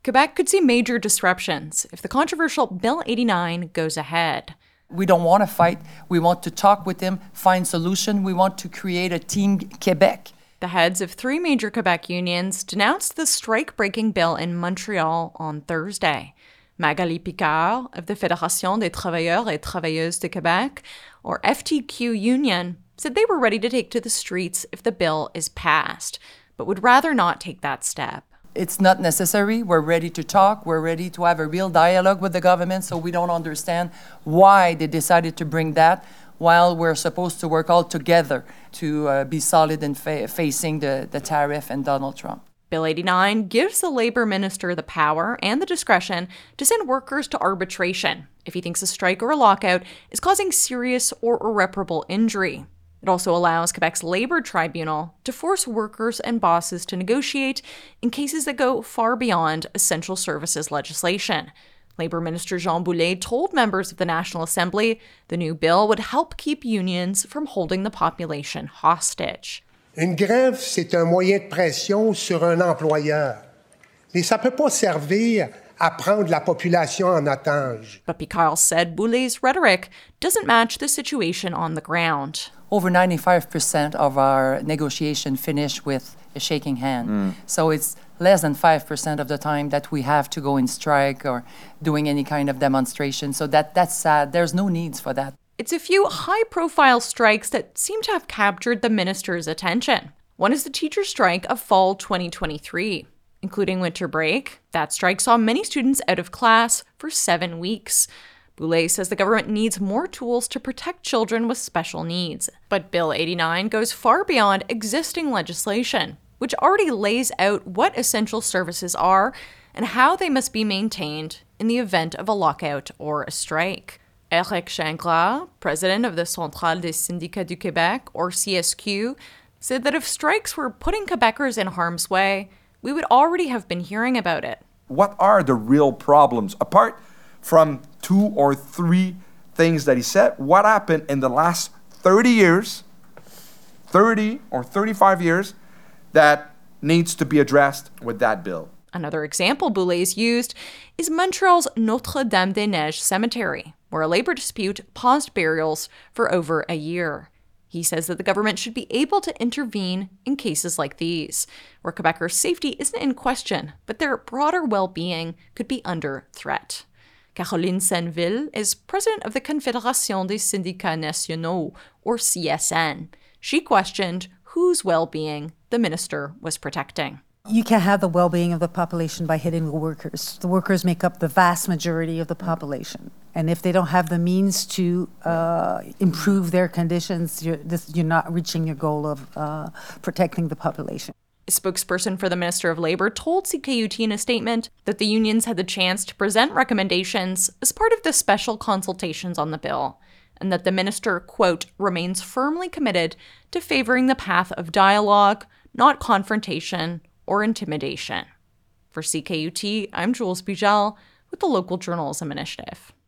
Quebec could see major disruptions if the controversial Bill 89 goes ahead. We don't want to fight. We want to talk with them, find solution. We want to create a Team Quebec. The heads of 3 major Quebec unions denounced the strike-breaking bill in Montreal on Thursday. Magali Picard of the Fédération des Travailleurs et Travailleuses de Québec, or FTQ union, said they were ready to take to the streets if the bill is passed, but would rather not take that step. It's not necessary. We're ready to talk. We're ready to have a real dialogue with the government, so we don't understand why they decided to bring that while we're supposed to work all together to be solid in facing the tariff and Donald Trump. Bill 89 gives the labor minister the power and the discretion to send workers to arbitration if he thinks a strike or a lockout is causing serious or irreparable injury. It also allows Quebec's labor tribunal to force workers and bosses to negotiate in cases that go far beyond essential services legislation. Labor Minister Jean Boulet told members of the National Assembly the new bill would help keep unions from holding the population hostage. Une grève, c'est un moyen de pression sur un employeur. Mais ça ne peut pas servir à prendre la population en otage. But Picard said Boulet's rhetoric doesn't match the situation on the ground. Over 95% of our negotiation finish with a shaking hand. So it's less than 5% of the time that we have to go in strike or doing any kind of demonstration. So that's sad. There's no needs for that. It's a few high-profile strikes that seem to have captured the minister's attention. One is the teacher strike of fall 2023. Including winter break, that strike saw many students out of class for 7 weeks. Boulet says the government needs more tools to protect children with special needs. But Bill 89 goes far beyond existing legislation, which already lays out what essential services are and how they must be maintained in the event of a lockout or a strike. Eric Gingras, president of the Centrale des Syndicats du Québec, or CSQ, said that if strikes were putting Quebecers in harm's way, we would already have been hearing about it. What are the real problems? Apart from 2 or 3 things that he said, what happened in the last 30 years, 30 or 35 years, that needs to be addressed with that bill? Another example Boulet's used is Montreal's Notre-Dame-des-Neiges cemetery, where a labor dispute paused burials for over a year. He says that the government should be able to intervene in cases like these, where Quebecers' safety isn't in question, but their broader well-being could be under threat. Caroline Senneville is president of the Confédération des Syndicats Nationaux, or CSN. She questioned whose well-being the minister was protecting. You can't have the well-being of the population by hitting the workers. The workers make up the vast majority of the population. And if they don't have the means to improve their conditions, you're not reaching your goal of protecting the population. A spokesperson for the Minister of Labor told CKUT in a statement that the unions had the chance to present recommendations as part of the special consultations on the bill, and that the minister, quote, remains firmly committed to favoring the path of dialogue, not confrontation or intimidation. For CKUT, I'm Jules Bugel with the Local Journalism Initiative.